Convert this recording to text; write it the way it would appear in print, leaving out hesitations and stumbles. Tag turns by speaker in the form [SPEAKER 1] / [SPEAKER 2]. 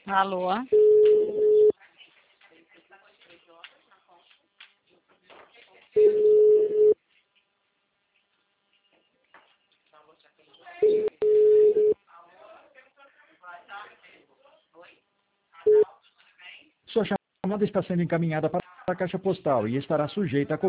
[SPEAKER 1] Alô?
[SPEAKER 2] Sua chamada está sendo encaminhada para a caixa postal e estará sujeita a